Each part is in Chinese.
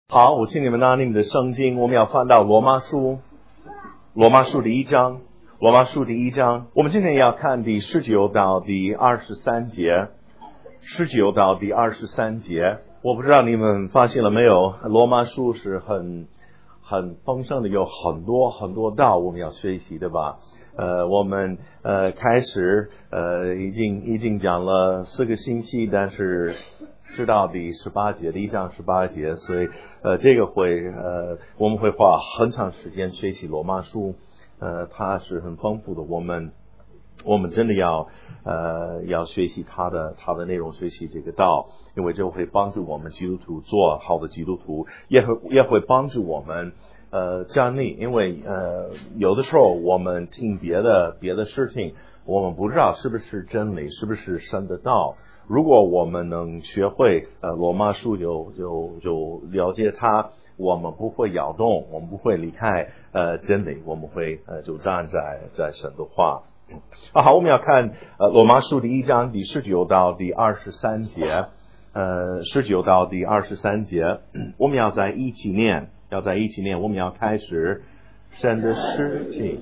好，我请你们拿你们的圣经，我们要翻到罗马书第一章，我们今天要看第19到第23节，19到第23节。我不知道你们发现了没有，罗马书是很丰盛的，有很多道我们要学习的吧。我们开始已经讲了4个星期，但是知道第18节第1章18节，所以这个我们会花很长时间学习罗马书，它是很丰富的，我们真的要学习它的内容，学习这个道，因为这会帮助我们基督徒做好的基督徒，也会帮助我们站立，因为有的时候我们听别的事情，我们不知道是不是真理，是不是神的道。如果我们能学会罗马书就了解它，我们不会摇动，我们不会离开真理，我们会就站在神的话。好，我们要看罗马书第1章第19到第23节，19到第23节，我们要在一起念，我们要开始神的事情。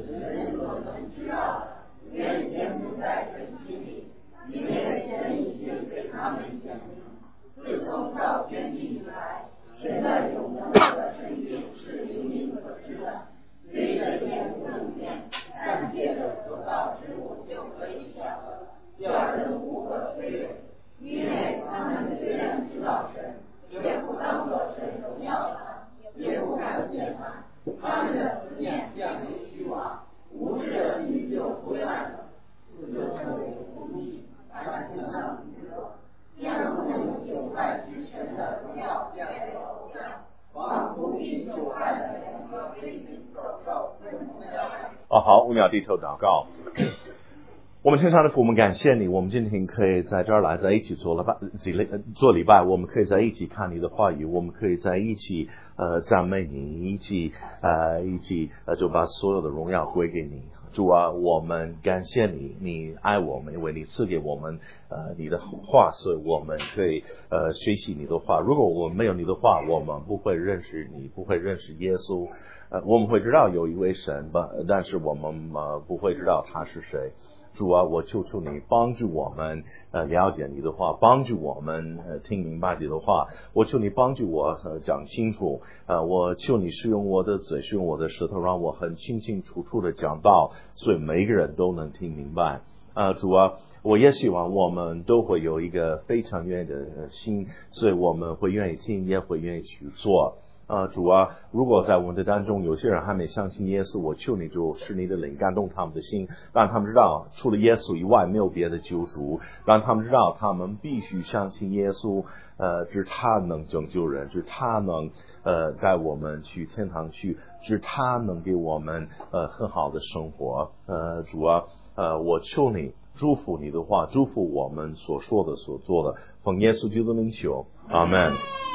自从造天地以来，神的永能和圣洁是灵明可知的，随着天无露面，但借着所造之物就可以晓得，叫人无可推诿。因为他们虽然知道神，也不当作神荣耀他，也不看见他，他们的思念变为虚妄，无知的心就灰暗了，就成为空气，反正上娱乐。让我们就爱之神的荣耀变为偶像，往不必就爱的人和非信所受分不了。 好，我们要低头祷告。我们天上的父，我们感谢你，我们今天可以在这儿来，在一起做礼拜，我们可以在一起看你的话语，我们可以在一起赞美你，一起就把所有的荣耀归给你。主啊，我们感谢你，你爱我们，因为你赐给我们你的话，所以我们可以学习你的话。如果我们没有你的话，我们不会认识你，不会认识耶稣。我们会知道有一位神吧，但是我们不会知道他是谁。主啊，我求你帮助我们了解你的话，帮助我们听明白你的话。我求你帮助我讲清楚，我求你使用我的嘴，使用我的舌头，让我很清清楚楚的讲道，所以每个人都能听明白。主啊，我也希望我们都会有一个非常愿意的心，所以我们会愿意听，也会愿意去做。主啊，如果在我们的当中有些人还没相信耶稣，我求你就使你的灵感动他们的心，让他们知道除了耶稣以外没有别的救主，让他们知道他们必须相信耶稣，只他能拯救人，只他能带我们去天堂去，只他能给我们很好的生活。主啊，我求你祝福你的话，祝福我们所说的所做的，奉耶稣基督的名求，阿们。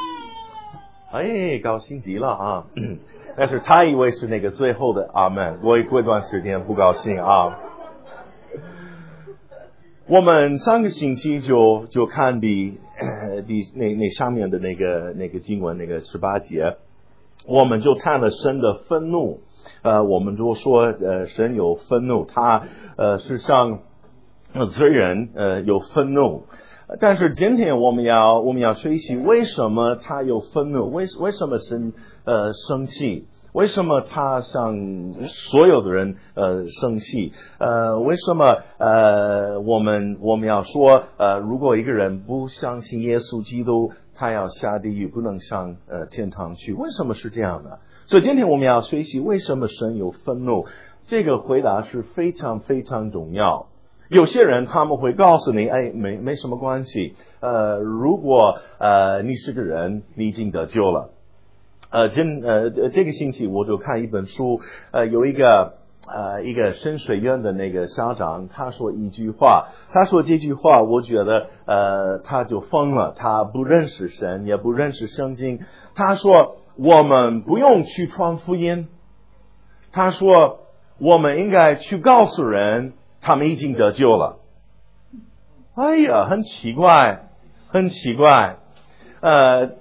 高兴极了啊！但是他以为是那个最后的阿门，我过一段时间不高兴啊。我们上个星期就看那上面的那个经文，那个18节，我们就看了神的愤怒。我们就说神有愤怒，他是上罪人有愤怒。但是今天我们要学习为什么他有愤怒，为什么神生气，为什么他向所有的人生气，为什么我们要说如果一个人不相信耶稣基督，他要下地狱，不能上天堂去，为什么是这样的？所以今天我们要学习为什么神有愤怒，这个回答是非常非常重要。有些人他们会告诉你，没什么关系。如果你是个人，你已经得救了。这个星期我就看一本书，有一个深水院的那个校长，他说一句话，他说这句话，我觉得他就疯了。他不认识神，也不认识圣经。他说我们不用去传福音，他说我们应该去告诉人。他们已经得救了。很奇怪。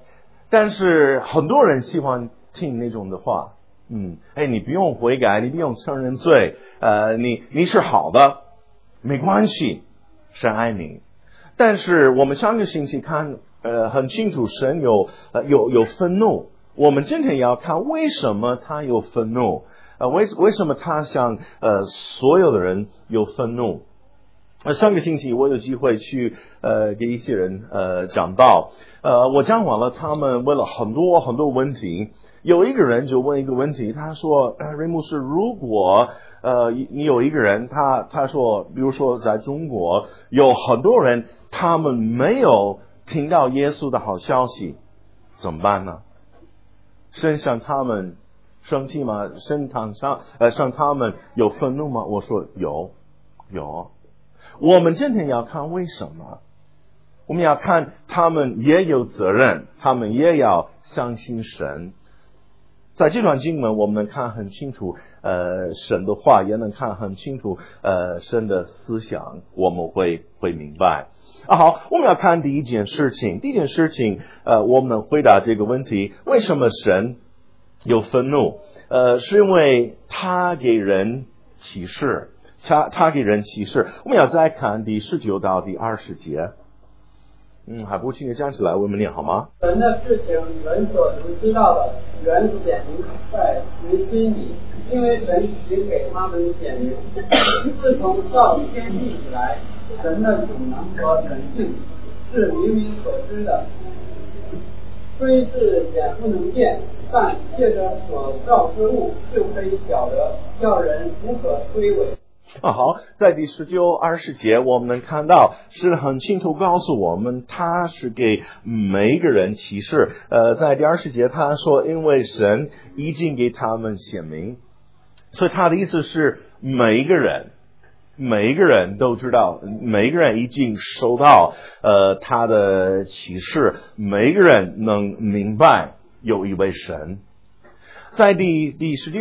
但是很多人喜欢听那种的话，你不用悔改，你不用承认罪，你是好的，没关系，神爱你。但是我们上个星期看，很清楚，神有愤怒。我们今天也要看为什么他有愤怒，为什么他向所有的人有愤怒。上个星期我有机会去给一些人讲道，我讲完了，他们问了很多问题。有一个人就问一个问题，他说：瑞牧师，如果你有一个人，他说，比如说在中国有很多人，他们没有听到耶稣的好消息，怎么办呢？神向他们生气吗？神向他们有愤怒吗？我说有。我们今天要看为什么，我们要看他们也有责任，他们也要相信神。在这段经文我们能看很清楚神的话，也能看很清楚神的思想，我们会明白。好，我们要看第一件事情，我们能回答这个问题，为什么神有愤怒？是因为他给人启示，他给人启示。我们要再看第19到第20节。还不请你站起来，我们念好吗？ 神的事情，人所能知道的，原显明在人心里，因为神已经给他们显明。自从造天地以来，神的主能和神性是明明所知的，虽是眼不能见，但借着所造之物就可以晓得，叫人无可推诿。 好，在第19、20节我们能看到是很清楚告诉我们，他是给每一个人启示。在第20节他说，因为神已经给他们显明，所以他的意思是每一个人都知道，每一个人已经收到他的启示，每一个人能明白有一位神。在第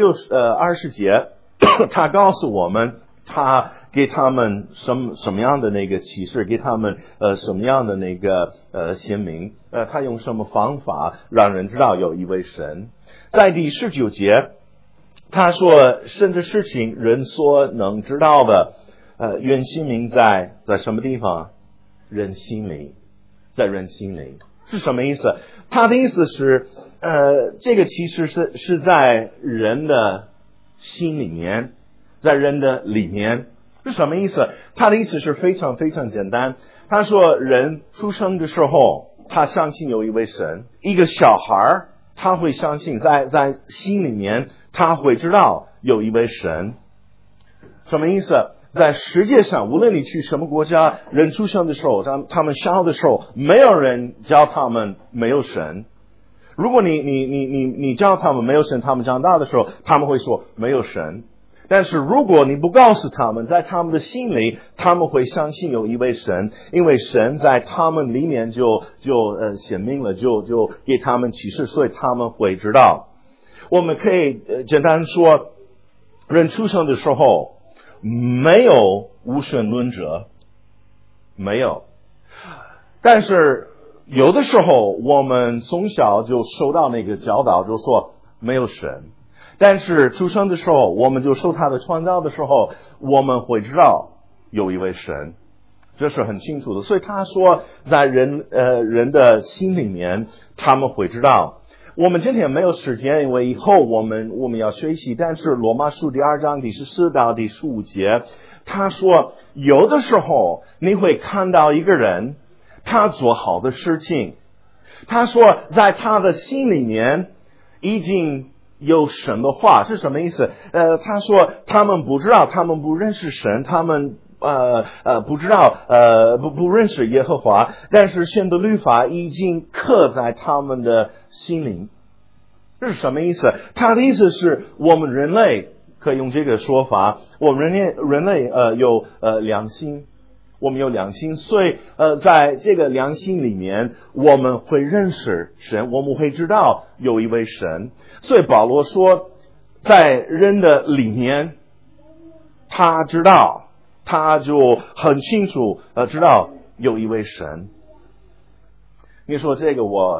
19、20节他告诉我们，他给他们什么样的那个启示，给他们什么样的那个显明，他用什么方法让人知道有一位神。在第19节他说，神的事情人所能知道的，原显明在什么地方？人心里，在人心里。是什么意思？他的意思是这个启示是在人的心里面，在人的里面。是什么意思？他的意思是非常非常简单。他说，人出生的时候他相信有一位神，一个小孩他会相信，在心里面他会知道有一位神。什么意思？在世界上，无论你去什么国家，人出生的时候，他们小的时候，没有人教他们没有神。如果你教他们没有神，他们长大的时候他们会说没有神。但是如果你不告诉他们，在他们的心里他们会相信有一位神，因为神在他们里面就显明了，就给他们启示，所以他们会知道。我们可以简单说，人出生的时候没有无神论者，没有。但是有的时候我们从小就受到那个教导，就说没有神。但是出生的时候，我们就受他的创造的时候，我们会知道有一位神，这是很清楚的。所以他说，在人的心里面，他们会知道。我们今天没有时间，因为以后我们要学习。但是罗马书第2章第14到第15节，他说，有的时候你会看到一个人，他做好的事情，他说在他的心里面已经有神的话。是什么意思？他说他们不知道，他们不认识神，他们不知道不认识耶和华，但是神的律法已经刻在他们的心灵。这是什么意思？他的意思是我们人类可以用这个说法，我们人类有良心，我们有良心，所以在这个良心里面，我们会认识神，我们会知道有一位神。所以保罗说，在人的里面，他知道，他就很清楚知道有一位神。你说这个我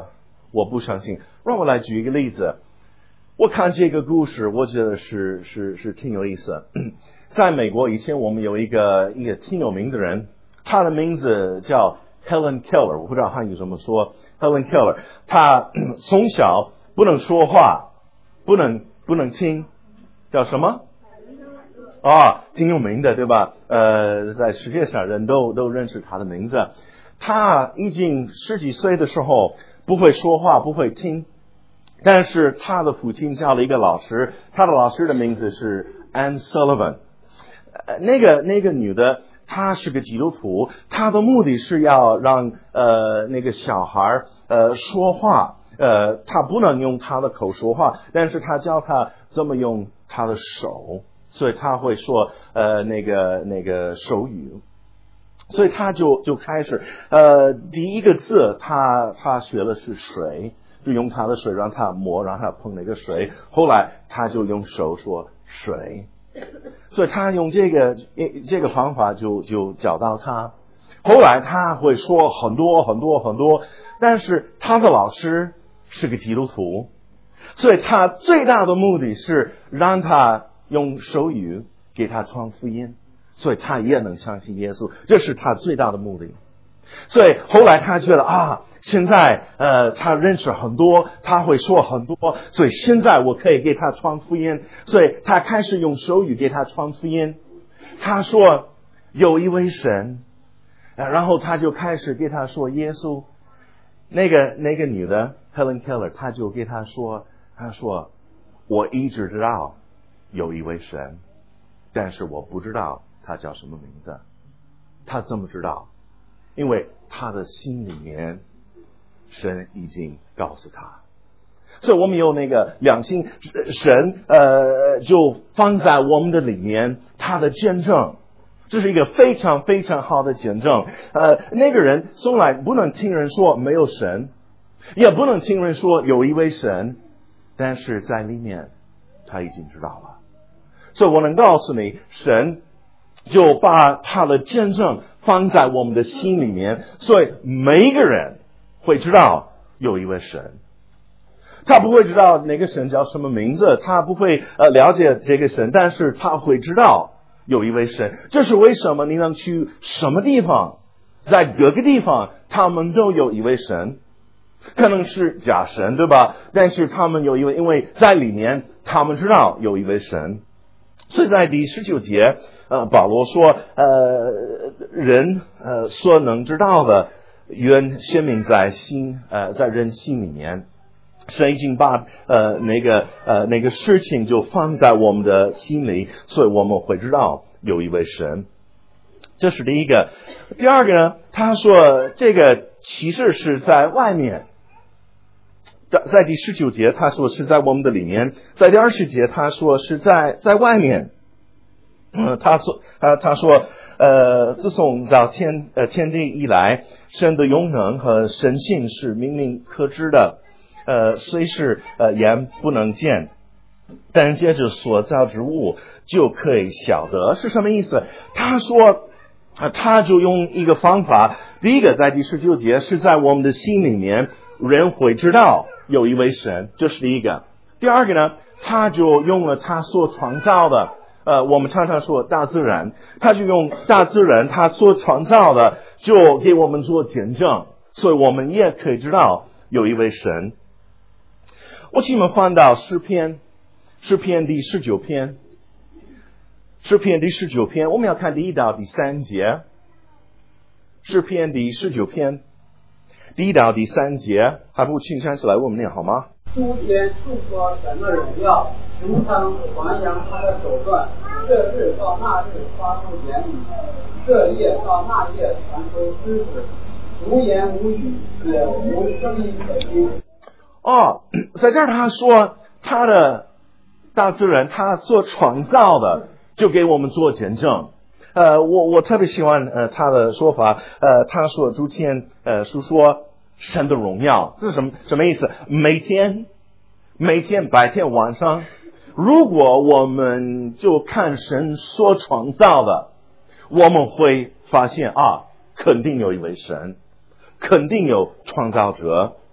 我不相信。让我来举一个例子。我看这个故事，我觉得是挺有意思。在美国以前，我们有一个挺有名的人，他的名字叫 Helen Keller， 我不知道汉语怎么说。Helen Keller， 他从小不能说话，不能听，叫什么？挺有名的，对吧？在世界上人都认识他的名字。他已经10几岁的时候不会说话，不会听。但是他的父亲叫了一个老师，他的老师的名字是 Anne Sullivan。那个女的，她是个基督徒，她的目的是要让那个小孩说话，她不能用她的口说话，但是她教他怎么用她的手，所以他会说那个手语。所以他就开始第一个字他学的是水，就用他的水让他摸，让他碰那个水。后来他就用手说水，所以他用这个方法就教到他。后来他会说很多很多很多，但是他的老师是个基督徒，所以他最大的目的是让他用手语给他传福音，所以他也能相信耶稣，这是他最大的目的。所以后来他觉得现在他认识很多，他会说很多，所以现在我可以给他传福音，所以他开始用手语给他传福音。他说有一位神，然后他就开始给他说耶稣。那个女的 Helen Keller， 他就给他说，他说我一直知道有一位神，但是我不知道他叫什么名字。他怎么知道？因为他的心里面神已经告诉他。所以我们有那个良心，神就放在我们的里面，他的见证，这是一个非常非常好的见证。那个人从来不能听人说没有神，也不能听人说有一位神，但是在里面他已经知道了。所以我能告诉你，神就把他的见证放在我们的心里面，所以每一个人会知道有一位神。他不会知道哪个神叫什么名字，他不会了解这个神，但是他会知道有一位神。这是为什么你能去什么地方，在各个地方他们都有一位神，可能是假神，对吧？但是他们有一位，因为在里面他们知道有一位神。所以在第19节保罗说人所能知道的原显明在心在人心里面。神已经把那个事情就放在我们的心里，所以我们会知道有一位神。这是第一个。第二个呢，他说这个启示是在外面。在第19节他说是在我们的里面，在第20节他说是在外面。他说自从造天地以来，神的永能和神性是明明可知的，虽是眼不能见，但借着所造之物就可以晓得。是什么意思？他说他就用一个方法，第一个在第19节是在我们的心里面，人会知道有一位神，这是第一个。第二个呢，他就用了他所创造的我们常常说大自然，他就用大自然他所创造的就给我们做见证，所以我们也可以知道有一位神。我请你们翻到诗篇第19篇，诗篇第19篇，我们要看第1到第3节。诗篇第19篇第1到第3节，还不请山起来为我们念好吗？ 诸天述说神的荣耀，穹苍传扬他的手段。这日到那日发出言语，这夜到那夜传出知识，无言无语，也无声音可听。 在这儿他说他的大自然他所创造的就给我们做见证。我特别喜欢他的说法。他说诸天述说神的荣耀，这是什么意思？每天白天晚上，如果我们就看神所创造的，我们会发现肯定有一位神，肯定有创造者。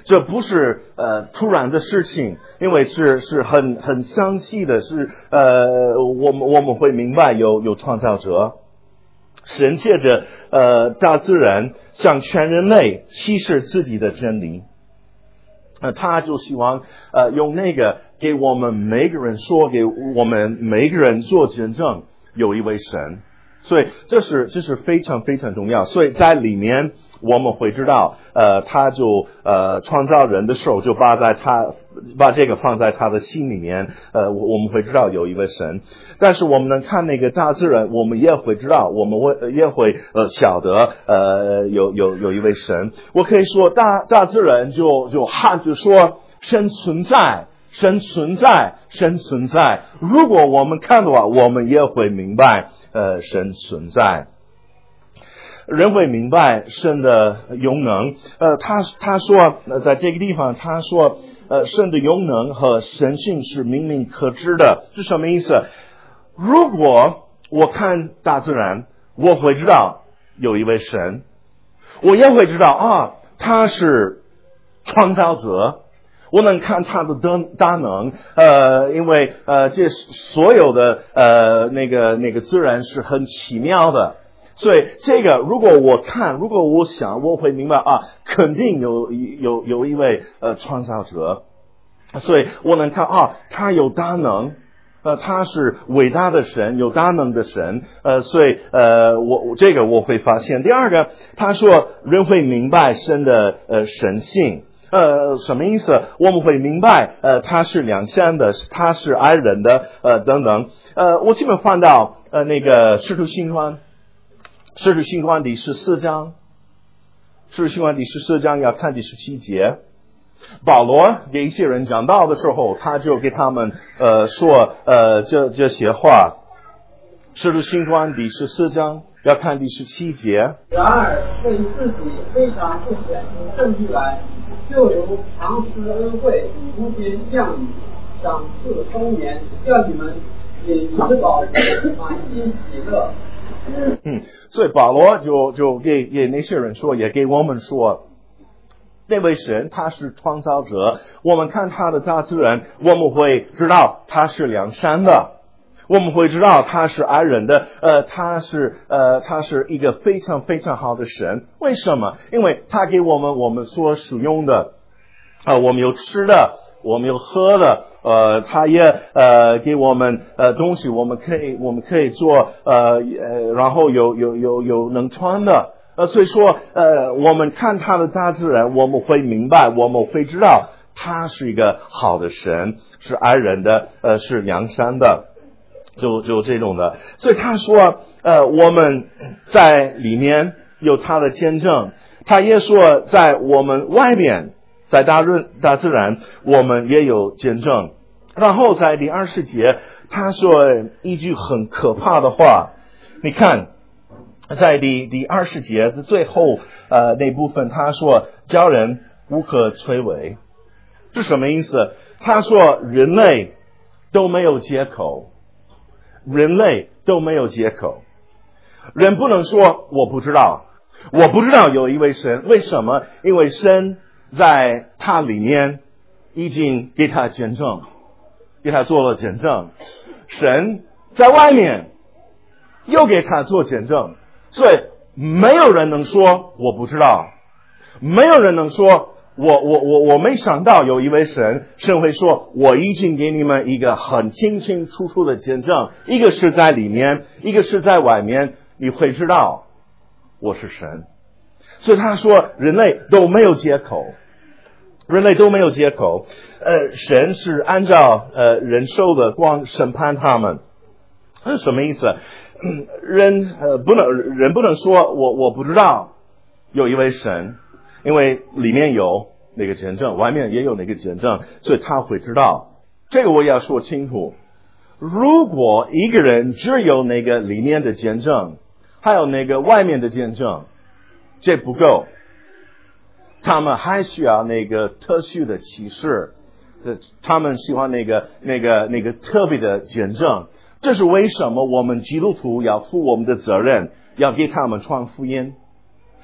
这不是突然的事情，因为是很详细的，是我们会明白有创造者。神借着大自然向全人类启示自己的真理，他就希望用那个给我们每个人说，给我们每个人做见证，有一位神。所以这是非常非常重要。所以在里面我们会知道他就创造人的时候就把这个放在他的心里面，我们会知道有一位神。但是我们能看那个大自然，我们也会知道，我们也会晓得有一位神。我可以说大自然就喊着说神存在，神存在，神存在。如果我们看的话，我们也会明白神存在。人会明白神的永能。他说在这个地方他说神的永能和神性是明明可知的。是什么意思？如果我看大自然，我会知道有一位神，我也会知道他是创造者。我能看他的大能，因为这所有的那个自然是很奇妙的。所以这个如果我想，我会明白肯定有一位创造者。所以我能看他有大能，他是伟大的神，有大能的神。所以我会发现。第二个，他说人会明白神的神性。什么意思？我们会明白他是良善的，他是爱人的等等。我基本翻到那个使徒行传第14章，使徒行传第14章要看第17节。保罗给一些人讲道的时候，他就给他们说这些话。使徒行传第14章要看第17节。 然而对自己非常不显出证据来，就如常施恩惠，无间降雨，赏赐丰年，叫你们也吃饱满心喜乐。 所以保罗就给那些人说，也给我们说，那位神他是创造者。我们看他的大自然，我们会知道他是良善的，我们会知道他是爱人的，他是一个非常非常好的神。为什么？因为他给我们所使用的我们有吃的，我们有喝的，他也给我们东西，我们可以做然后有能穿的。所以说我们看他的大自然，我们会明白，我们会知道他是一个好的神，是爱人的，是良善的，就这种的。所以他说我们在里面有他的见证。他也说在我们外面，在大自然我们也有见证。然后在第20节他说一句很可怕的话。你看在第20节的最后那部分，他说叫人无可摧毁。是什么意思？他说人类都没有借口，人类都没有借口。人不能说我不知道有一位神。为什么？因为神在他里面已经给他见证，给他做了见证。神在外面又给他做见证。所以没有人能说我不知道，没有人能说我没想到有一位神。神会说我已经给你们一个很清清楚楚的见证，一个是在里面，一个是在外面，你会知道我是神。所以他说人类都没有借口，人类都没有借口。神是按照人受的光审判他们。什么意思？人不能说我不知道有一位神，因为里面有那个见证，外面也有那个见证，所以他会知道。这个我也要说清楚。如果一个人只有那个里面的见证，还有那个外面的见证，这不够，他们还需要那个特殊的启示，他们喜欢那个特别的见证。这是为什么我们基督徒要负我们的责任，要给他们传福音。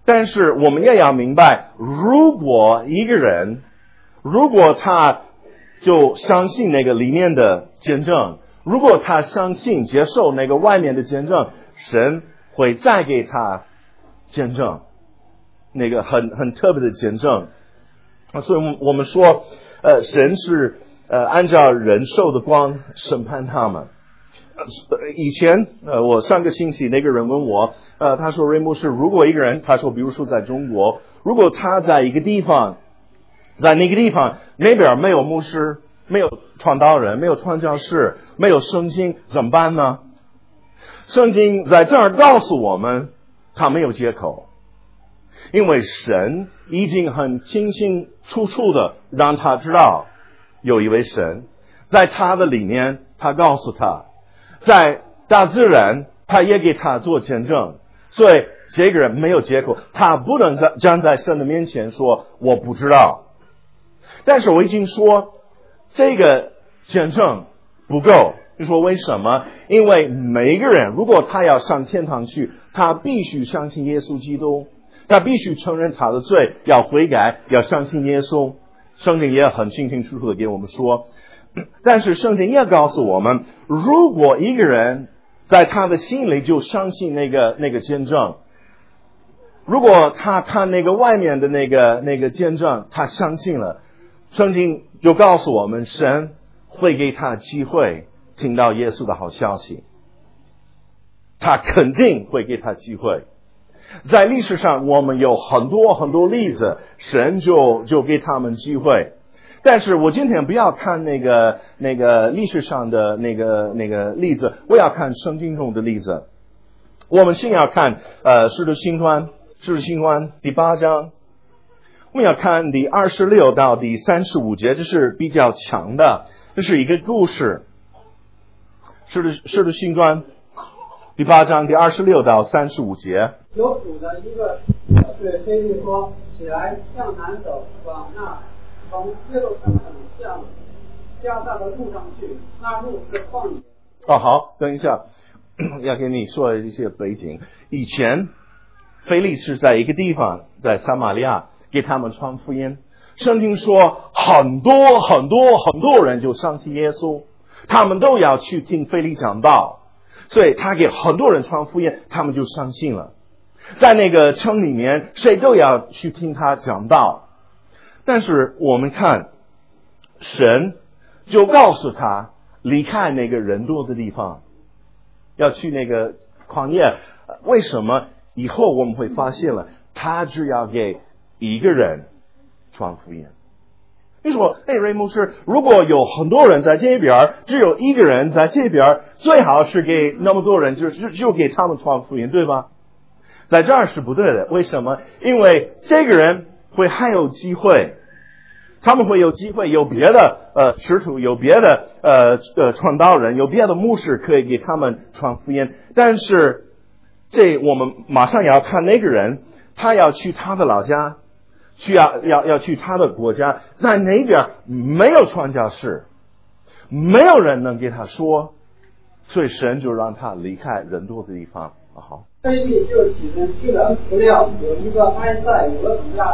但是我们也要明白，如果一个人，如果他就相信那个里面的见证，如果他相信接受那个外面的见证，神会再给他见证，那个很特别的见证。所以我们说神是按照人受的光审判他们。以前我上个星期那个人问我他说瑞牧师，如果一个人，他说比如说在中国，如果他在一个地方，在那个地方那边没有牧师，没有传道人，没有传教士，没有圣经，怎么办呢？圣经在这儿告诉我们，他没有借口，因为神已经很清清楚楚的让他知道有一位神，在他的里面，他告诉他，在大自然他也给他做见证，所以这个人没有借口，他不能站在神的面前说我不知道。但是我已经说这个见证不够，你说为什么？因为每一个人如果他要上天堂去，他必须相信耶稣基督，他必须承认他的罪，要悔改，要相信耶稣。圣经也很清清楚楚的给我们说，但是圣经也告诉我们，如果一个人在他的心里就相信那个见证，如果他看那个外面的那个见证，他相信了，圣经就告诉我们，神会给他机会听到耶稣的好消息，他肯定会给他机会。在历史上我们有很多很多例子，神就给他们机会。但是我今天不要看那个历史上的那个例子，我要看圣经中的例子。我们先要看使徒行传第8章，我们要看第26到第35节，这是比较强的，这是一个故事。使徒行传第8章第26到35节。 有主的一个对腓力说，起来向南走，往那从耶路撒冷向加萨的路上去，那路是旷野。 好，等一下要给你说一些背景。以前腓力是在一个地方，在撒玛利亚给他们传福音。圣经说很多人就相信耶稣，他们都要去听腓力讲道，所以他给很多人传福音，他们就相信了。在那个城里面，谁都要去听他讲道。但是我们看，神就告诉他离开那个人多的地方，要去那个旷野。为什么？以后我们会发现了，他只要给一个人传福音。你说，瑞牧师，如果有很多人在这边，只有一个人在这边，最好是给那么多人就给他们传福音，对吧？在这儿是不对的。为什么？因为这个人会还有机会，他们会有机会，有别的使徒，有别的传道人，有别的牧师可以给他们传福音。但是我们马上要看那个人，他要去他的老家，要去他的国家，在那边没有传教士，没有人能给他说，所以神就让他离开人多的地方。好， 腓力就起身去了，不料有一个埃塞俄比亚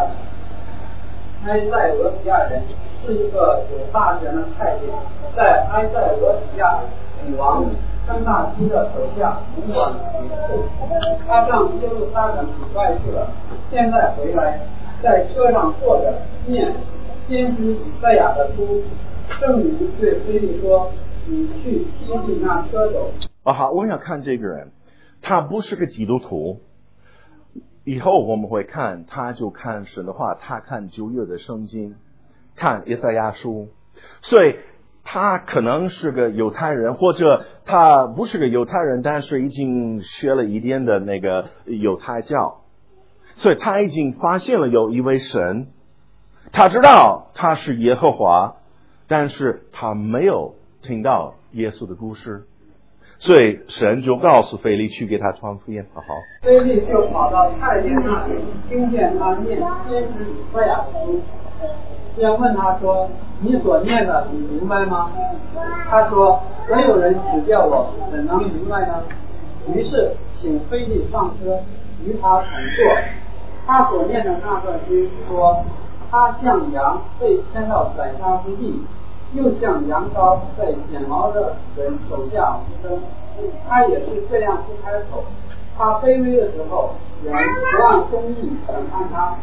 人是一个有大权的太监，在埃塞俄比亚女王三大基的手下统管民户。他上耶路撒冷礼拜去了，现在回来，在车上坐着念先知以赛亚的书。圣灵对腓力说：“你去接近那车走。” 好，我们要看这个人，他不是个基督徒。以后我们会看，他就看神的话，他看旧约的圣经，看以赛亚书，所以他可能是个犹太人，或者他不是个犹太人，但是已经学了一点的那个犹太教，所以他已经发现了有一位神，他知道他是耶和华，但是他没有听到耶稣的故事，所以神就告诉腓力去给他传福音。好， 腓力就跑到太监那里，听见他念先知以赛亚的书，便问他说：“你所念的，你明白吗？”他说：“没有人指教我，怎能明白呢？”于是请腓力上车，与他同坐。 他所念的那段经说，他像羊被牵到宰杀之地，又像羊羔在剪毛的人手下无声。他也是这样不开口。他卑微的时候，人不按公义审判他。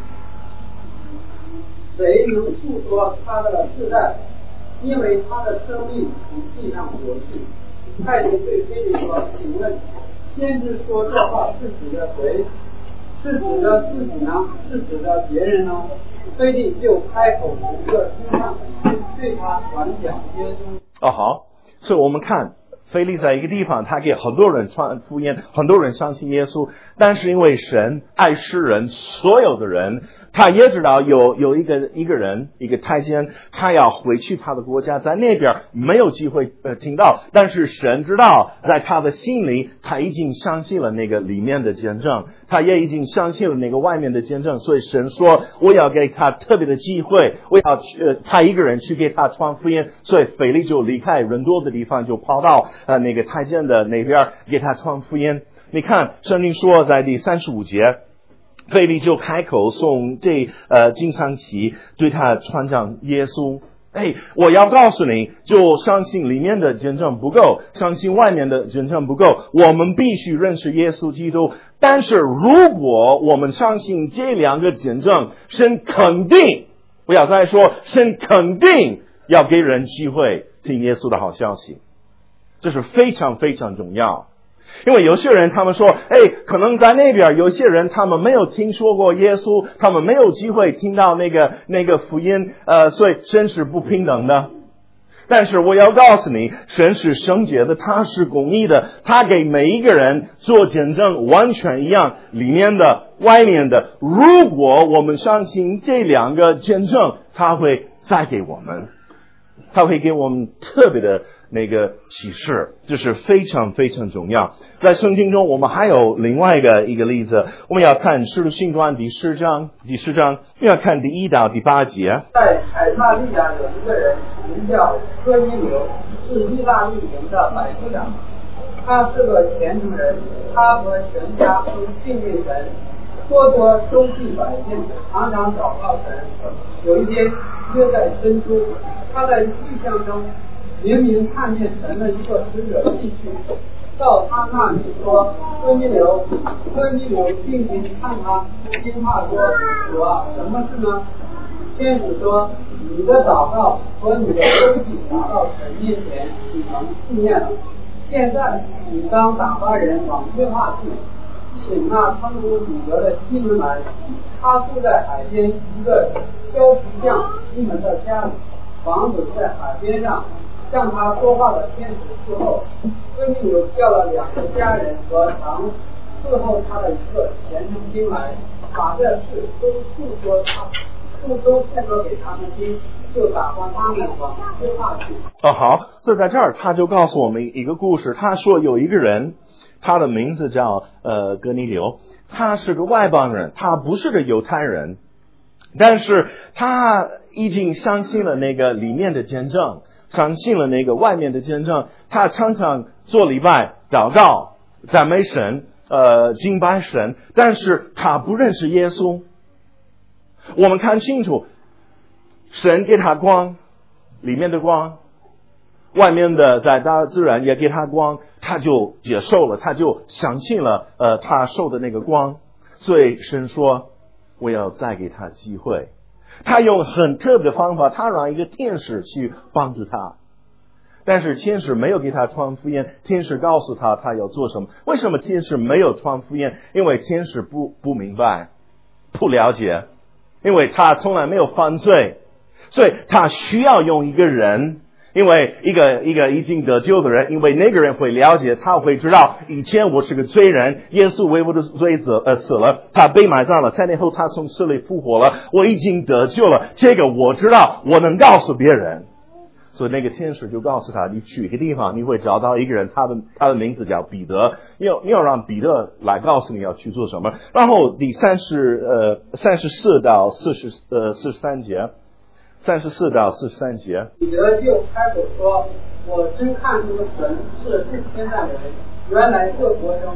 谁能诉说他的世代？因为他的生命从地上夺去。太监对腓力说：“请问，先知说这话是指着谁？是指着自己呢？是指着别人呢？”腓力就开口从这经上对他传讲耶稣。 好，所以我们看腓力在一个地方，他给很多人传福音，很多人相信耶稣。但是因为神爱世人，所有的人，他也知道有一个人，一个太监，他要回去他的国家，在那边没有机会听到。但是神知道，在他的心里，他已经相信了那个里面的见证，他也已经相信了那个外面的见证。所以神说，我要给他特别的机会，我要派一个人去给他传福音。所以腓力就离开人多的地方，就跑到那个太监的那边给他传福音。你看圣经说在第35节，腓力就开口送这经常期对他传讲耶稣。我要告诉你，就相信里面的见证不够，相信外面的见证不够，我们必须认识耶稣基督。但是如果我们相信这两个见证，神肯定，我要再说，神肯定要给人机会听耶稣的好消息。这是非常非常重要。因为有些人他们说，可能在那边有些人他们没有听说过耶稣，他们没有机会听到那个福音，所以神是不平等的。但是我要告诉你，神是圣洁的，他是公义的，他给每一个人做见证完全一样，里面的外面的。如果我们相信这两个见证，他会再给我们，他会给我们特别的那个启示，这是非常非常重要。在圣经中我们还有另外一个例子，我们要看使徒行传第10章，要看第1到第8节。 在凯撒利亚有一个人名叫哥尼流，是意大利营的百夫长，他是个虔诚人，他和全家都敬畏神，多多周济百姓，常常祷告神。有一天约在深处，他在异象中明明看见神的一个使者进去，到他那里说：“哥尼流，定睛看他，惊怕说：主啊，什么事呢？”天使说：“你的祷告和你的周济达到神面前，你能纪念了。现在你当打发人往约帕去，请那称呼彼得的西门来，他住在海边一个雕皮匠西门的家里，房子在海边上。”向他说话的天使之后，哥尼流叫了2个家人和常伺候他的一个虔诚兵来，把这事都献说给他们听，就打发他们往约帕去。 好，所以在这儿他就告诉我们一个故事。他说有一个人，他的名字叫哥尼流，他是个外邦人，他不是个犹太人，但是他已经相信了那个里面的见证，相信了那个外面的见证。他常常做礼拜、祷告、赞美神、敬拜神，但是他不认识耶稣。我们看清楚，神给他光，里面的光，外面的在大自然也给他光，他就接受了，他就相信了他受的那个光。所以神说，我要再给他机会。他用很特别的方法，他让一个天使去帮助他，但是天使没有给他传福音。天使告诉他他要做什么。为什么天使没有传福音？因为天使不明白，不了解，因为他从来没有犯罪，所以他需要用一个人，因为一个已经得救的人，因为那个人会了解，他会知道以前我是个罪人，耶稣为我的罪死了，他被埋葬了，3年后他从死里复活了，我已经得救了，这个我知道，我能告诉别人。所以那个天使就告诉他，你去一个地方，你会找到一个人，他的名字叫彼得，你要让彼得来告诉你要去做什么。然后第34到43节，34到43节， 彼得就开口说：“我真看出神是日天的人，原来各国中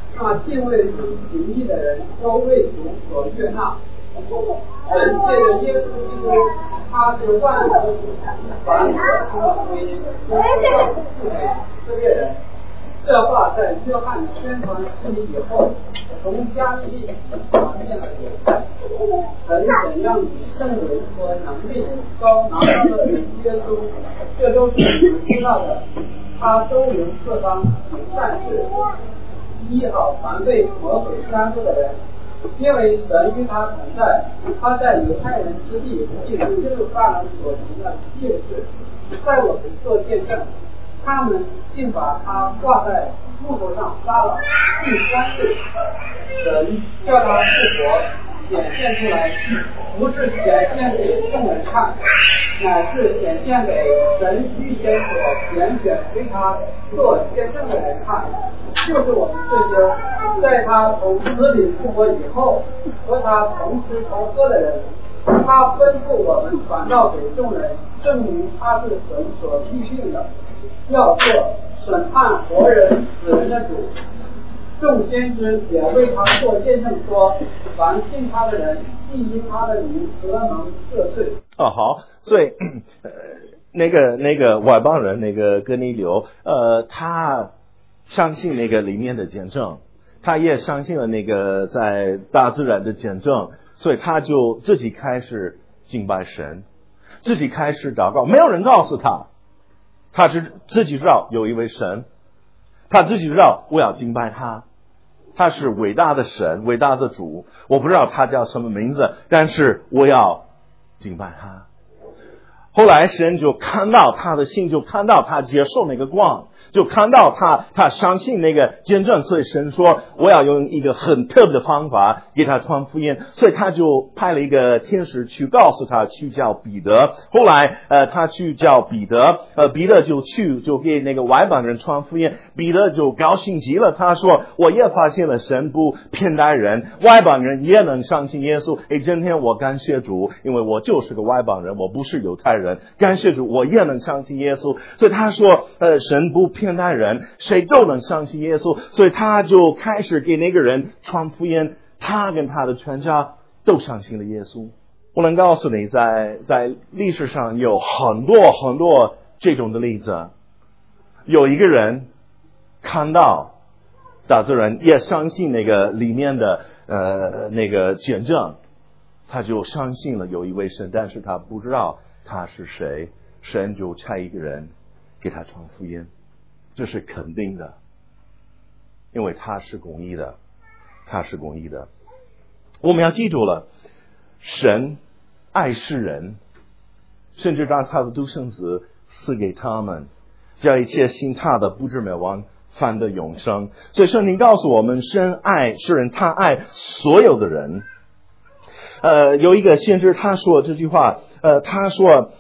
那敬畏主行义的人都为主所悦纳。神借着耶稣基督，他是万物的主，凡所出的福音都是要付给以色列人。这话在约翰宣传期以后，从加利利传遍了犹太。神怎样以圣灵和能力高拿他的耶稣，这都是你们知道的。他周游四方行善事，医好凡被魔鬼缠住的人。因为神与他同在，他在犹太人之地并耶路撒冷所行的一切事，在我们做见证。他们竟把他挂在木头上杀了。第三次，神叫他复活，显现出来，不是显现给众人看，乃是显现给神预先所拣选为他做见证的人看，就是我们这些在他从死里复活以后和他同吃同喝的人。他吩咐我们传道给众人，证明他是神所立定的，要做审判活人死人的主。众先知也为他做见证说，凡信他的人必因他的名得能赦罪。 好，所以那个外邦人那个哥尼流，他相信那个里面的见证，他也相信了那个在大自然的见证，所以他就自己开始敬拜神，自己开始祷告，没有人告诉他，他自己知道有一位神，他自己知道我要敬拜他，他是伟大的神，伟大的主，我不知道他叫什么名字，但是我要敬拜他。后来神就看到他的心，就看到他接受那个光，就看到他相信那个见证，所以神说我要用一个很特别的方法给他传福音，所以他就派了一个天使去告诉他去叫彼得。后来他去叫彼得，彼得就给那个外邦人传福音，彼得就高兴极了，他说我也发现了神不偏待人，外邦人也能相信耶稣。今天我感谢主，因为我就是个外邦人，我不是犹太人，感谢主我也能相信耶稣。所以他说神不偏待人，谁都能相信耶稣，所以他就开始给那个人传福音，他跟他的全家都相信了耶稣。我能告诉你，在历史上有很多很多这种的例子，有一个人看到大自然，也相信那个里面的那个见证，他就相信了有一位神，但是他不知道他是谁，神就差一个人给他传福音，这是肯定的，因为他是公义的，他是公义的。我们要记住了，神爱世人，甚至让他的独生子赐给他们，叫一切信他的不至灭亡，反得永生。所以圣经告诉我们，神爱世人，他爱所有的人。有一个先知他说这句话，他说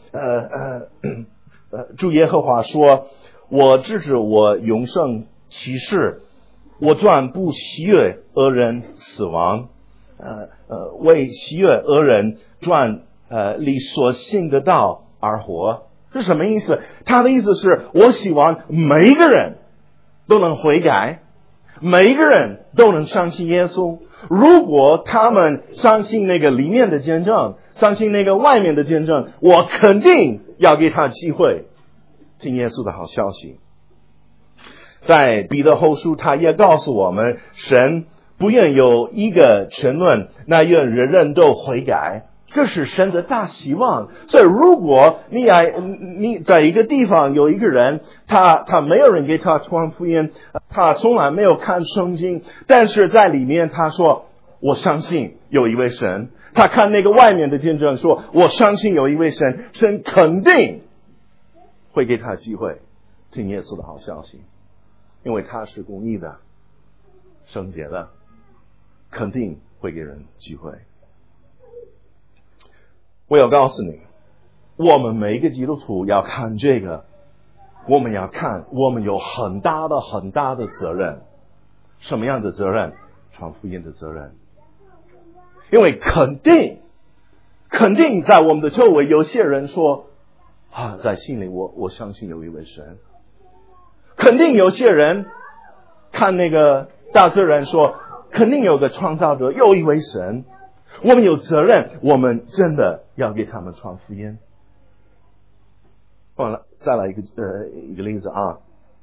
主耶和华说，我指着我永生启示，我断不喜悦恶人死亡，为喜悦恶人断离所信的道而活。是什么意思？他的意思是我希望每一个人都能悔改，每一个人都能相信耶稣。如果他们相信那个里面的见证，相信那个外面的见证，我肯定要给他机会听耶稣的好消息。在彼得后书，他也告诉我们，神不愿有一个沉沦，那愿人人都悔改，这是神的大希望。所以如果你在一个地方有一个人，他没有人给他传福音，他从来没有看圣经，但是在里面他说我相信有一位神，他看那个外面的见证说我相信有一位神，神肯定会给他机会听耶稣的好消息，因为他是公义的，圣洁的，肯定会给人机会。我要告诉你，我们每一个基督徒要看这个，我们要看我们有很大的责任。什么样的责任？传福音的责任。因为肯定在我们的周围有些人说在心里我相信有一位神。肯定有些人看那个大自然说，肯定有个创造者，有一位神，我们有责任，我们真的要给他们传福音。好了，再来一个例子啊，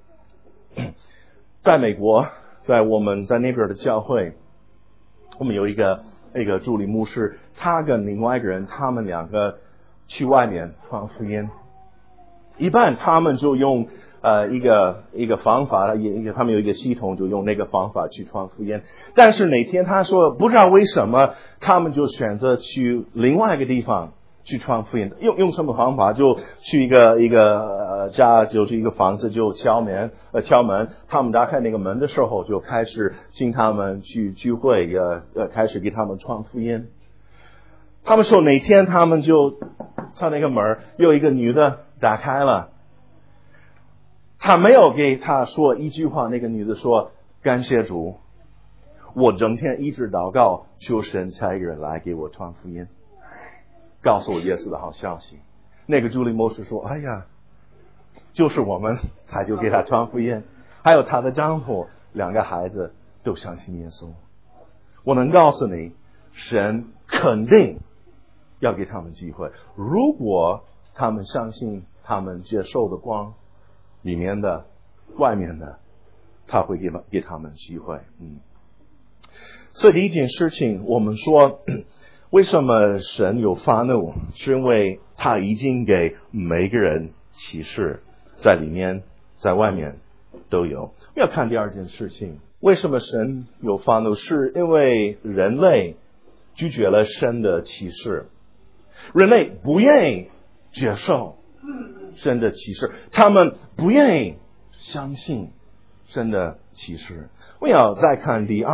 在美国，在我们在那边的教会，我们有一个助理牧师，他跟另外一个人，他们两个去外面传福音。一般他们就用一个方法，他们有一个系统，就用那个方法去传福音。但是哪天他说不知道为什么，他们就选择去另外一个地方去传福音。用什么方法？就去一个家，就是一个房子，就敲门。他们打开那个门的时候，就开始请他们去聚会，开始给他们传福音。他们说哪天他们就他那个门有一个女的打开了，他没有给他说一句话，那个女的说感谢主，我整天一直祷告，求神差一个人来给我传福音，告诉我耶稣的好消息。那个助理牧师说，哎呀，就是我们，他就给他传福音，还有他的丈夫2个孩子都相信耶稣。我能告诉你，神肯定要给他们机会，如果他们相信，他们接受的光，里面的、外面的，他会给他们机会。所以第一件事情，我们说，为什么神有发怒？是因为他已经给每个人启示，在里面、在外面都有。我要看第二件事情，为什么神有发怒？是因为人类拒绝了神的启示，人类不愿意接受神的启示，他们不愿意相信神的启示。我要再看第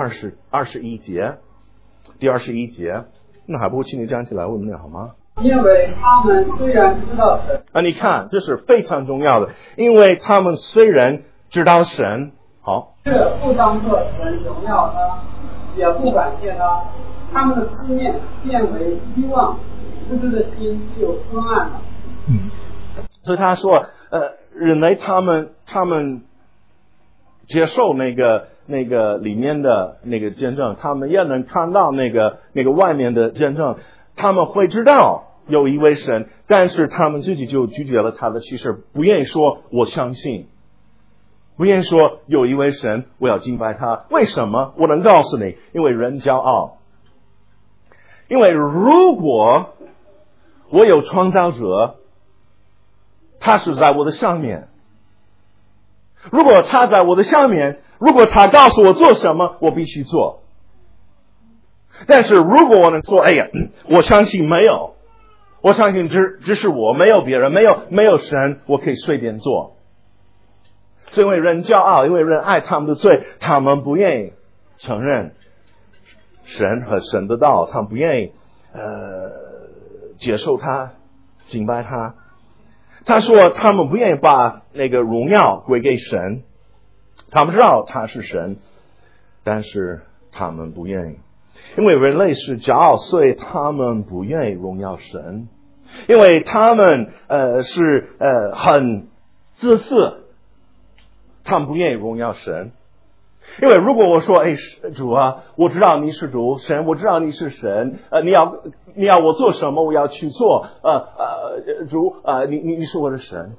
21节，第21节，那还不请你站起来，我们念好吗？ 因为他们虽然知道神， 你看，这是非常重要的，因为他们虽然知道神，好， 却不当作神荣耀他，也不感谢他，他们的思念变为欲望，无知的心就昏暗了。 所以他说，人类他们接受那个里面的那个见证，他们也能看到那个外面的见证，他们会知道有一位神，但是他们自己就拒绝了他的启示，不愿意说我相信，不愿意说有一位神，我要敬拜他。为什么？我能告诉你，因为人骄傲。因为如果我有创造者，他是在我的上面，如果他在我的下面，如果他告诉我做什么，我必须做。但是如果我能说，哎呀，我相信没有，我相信只是我，没有别人，没有神，我可以随便做。是因为人骄傲，因为人爱他们的罪，他们不愿意承认神和神的道，他们不愿意接受他，敬拜他。他说他们不愿意把那个荣耀归给神，他们知道他是神，但是他们不愿意，因为人类是骄傲，所以他们不愿意荣耀神，因为他们是很自私，他们不愿意荣耀神。因为如果我说，哎，主啊，我知道你是主，神，我知道你是神，你要我做什么，我要去做，主，你是我的神。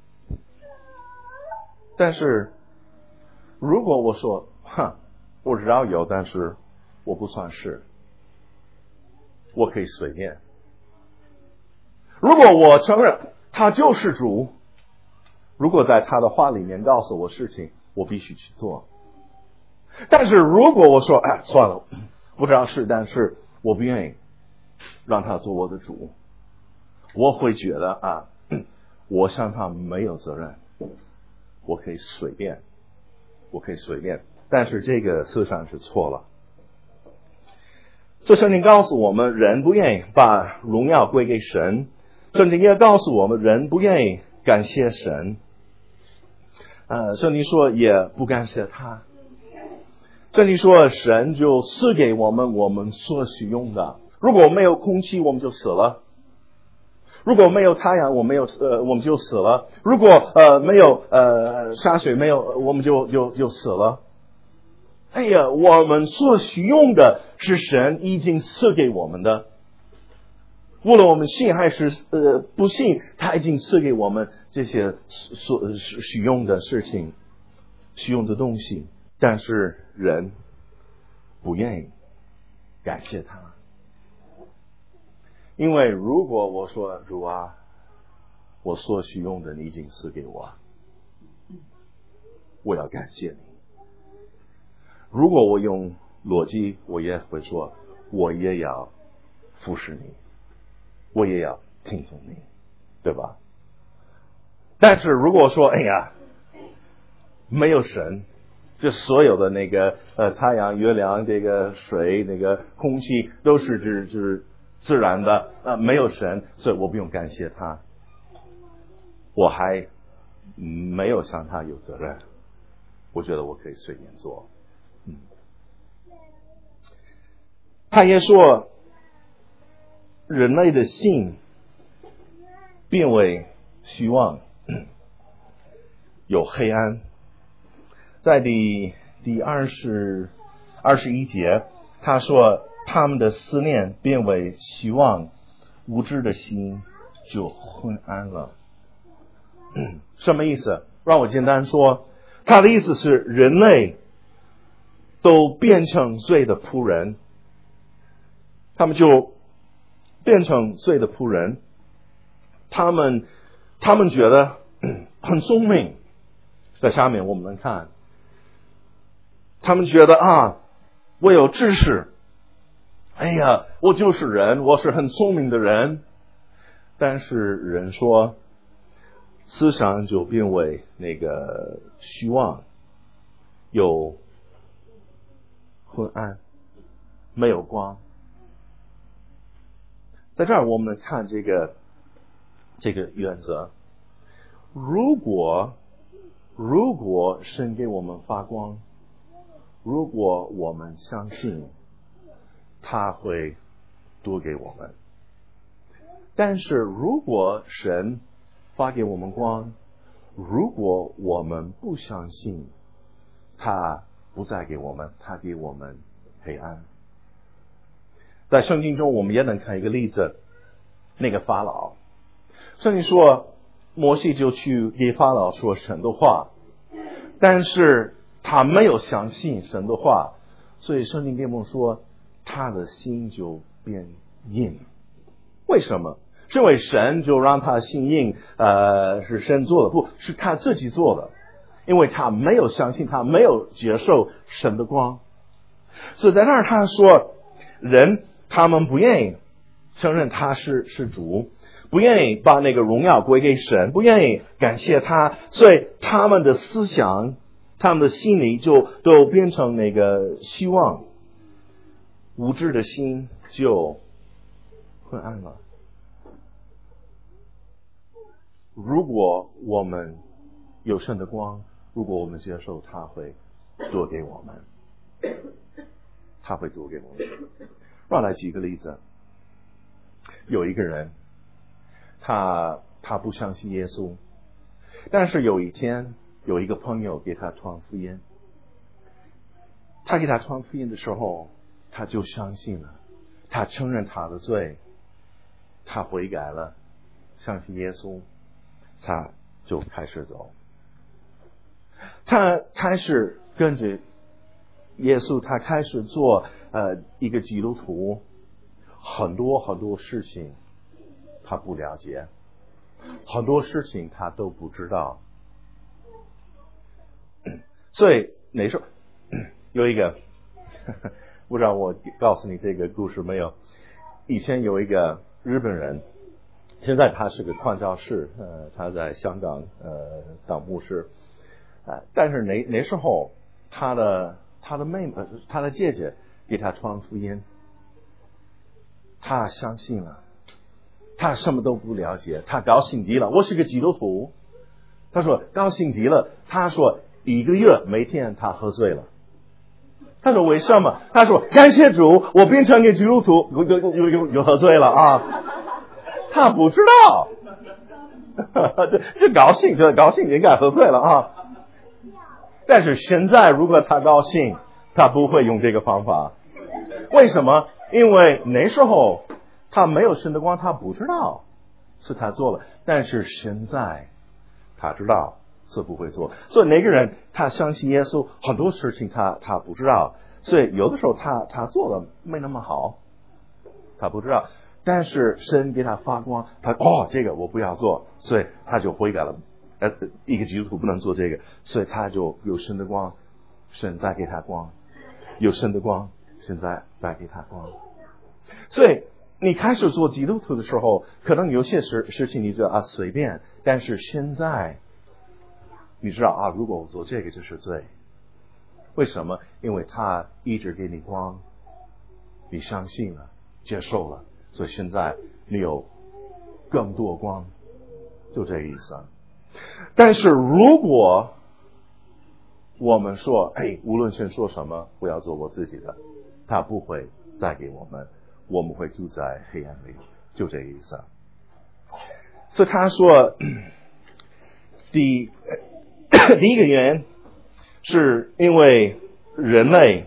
但是如果我说，我知道有，但是我不算是，我可以随便。如果我承认他就是主，如果在他的话里面告诉我事情，我必须去做。但是如果我说，哎，算了，不知道是，但是我不愿意让他做我的主，我会觉得我向他没有责任，我可以随便，但是这个思想是错了。这圣经告诉我们，人不愿意把荣耀归给神，圣经也告诉我们，人不愿意感谢神。圣经说也不感谢他。这里说神就赐给我们所需用的。如果没有空气，我们就死了；如果没有太阳，我们就死了；如果没有沙水，我们就死了。 哎呀，我们所需用的是神已经赐给我们的，无论我们信还是不信，他已经赐给我们这些所需用的事情，需用的东西。但是人不愿意感谢他，因为如果我说主啊，我所需用的你已经赐给我，我要感谢你。如果我用逻辑，我也会说，我也要服侍你，我也要听从你，对吧？但是如果说，哎呀，没有神，这所有的那个太阳、月亮、这个水、那个空气都是就是自然的，没有神，所以我不用感谢他，我还没有向他有责任，我觉得我可以随便做。他也说，人类的心变为虚妄，有黑暗。在第21节，他说他们的思念变为虚妄，无知的心就昏暗了。什么意思？让我简单说，他的意思是人类都变成罪的仆人，他们就变成罪的仆人，他们觉得很聪明。在下面我们能看，他们觉得啊，我有知识，哎呀，我就是人，我是很聪明的人。但是人说，思想就变为那个虚妄，有昏暗，没有光。在这儿我们看这个原则，如果神给我们发光，如果我们相信他会多给我们，但是如果神发给我们光，如果我们不相信他不再给我们，他给我们黑暗。在圣经中我们也能看一个例子，那个法老，圣经说摩西就去给法老说神的话，但是他没有相信神的话，所以圣经给我们说他的心就变硬。为什么？是因为神就让他心硬，是神做的，不是他自己做的，因为他没有相信，他没有接受神的光。所以在那儿他说，人他们不愿意承认他是主，不愿意把那个荣耀归给神，不愿意感谢他，所以他们的思想，他们的心里就都变成那个虚妄，无知的心就昏暗了。如果我们有神的光，如果我们接受，他会多给我们，他会多给我们。让我来举个例子，有一个人，他不相信耶稣，但是有一天有一个朋友给他传福音，他给他传福音的时候，他就相信了，他承认他的罪，他悔改了，相信耶稣，他就开始走，他开始跟着耶稣，他开始做一个基督徒，很多事情他不了解，很多事情他都不知道。所以那时候有一个不知道我告诉你这个故事没有，以前有一个日本人，现在他是个传教士，他在香港当牧师，但是那时候他的姐姐给他传福音，他相信了，他什么都不了解，他高兴极了，我是个基督徒，他说高兴极了，他说1个月每天他喝醉了，他说为什么？他说感谢主，我变成个基督徒，又喝醉了啊！他不知道，就高兴，应该喝醉了啊！但是现在如果他高兴， 他不会用这个方法。为什么？因为那时候他没有神的光，他不知道是他做了，但是现在他知道是不会做。所以那个人他相信耶稣，很多事情他不知道，所以有的时候他做的没那么好，他不知道，但是神给他发光，他这个我不要做，所以他就悔改了。一个基督徒不能做这个，所以他就有神的光，神再给他光，有神的光，神再给他光。所以你开始做基督徒的时候，可能有些事情你觉得随便，但是现在你知道如果我做这个就是罪。为什么？因为他一直给你光，你相信了，接受了，所以现在你有更多光，就这个意思。但是如果我们说无论神说什么，我要做我自己的，他不会再给我们会住在黑暗里，就这个意思。所以他说第一个原因是因为人类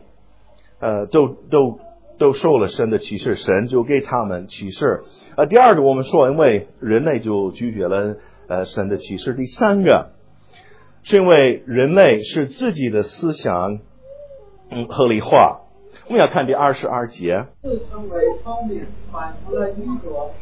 都受了神的启示，神就给他们启示。第二个我们说因为人类就拒绝了神的启示。第三个是因为人类是自己的思想合理化。我们要看第22节。 自称为聪明，反成了愚拙。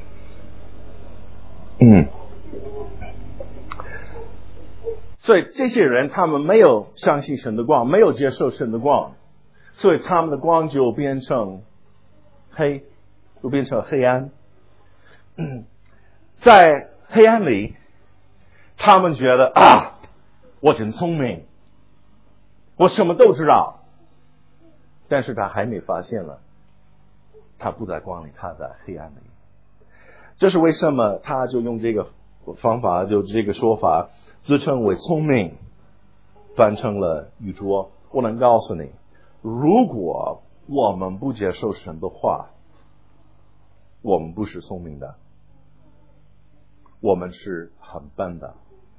所以这些人他们没有相信神的光，没有接受神的光，所以他们的光就变成黑暗。在黑暗里他们觉得我真聪明，我什么都知道，但是他还没发现了，他不在光里，他在黑暗里。这是为什么他就用这个方法，就这个说法，自称为聪明，翻成了愚拙。我能告诉你，如果我们不接受神的话，我们不是聪明的，我们是很笨的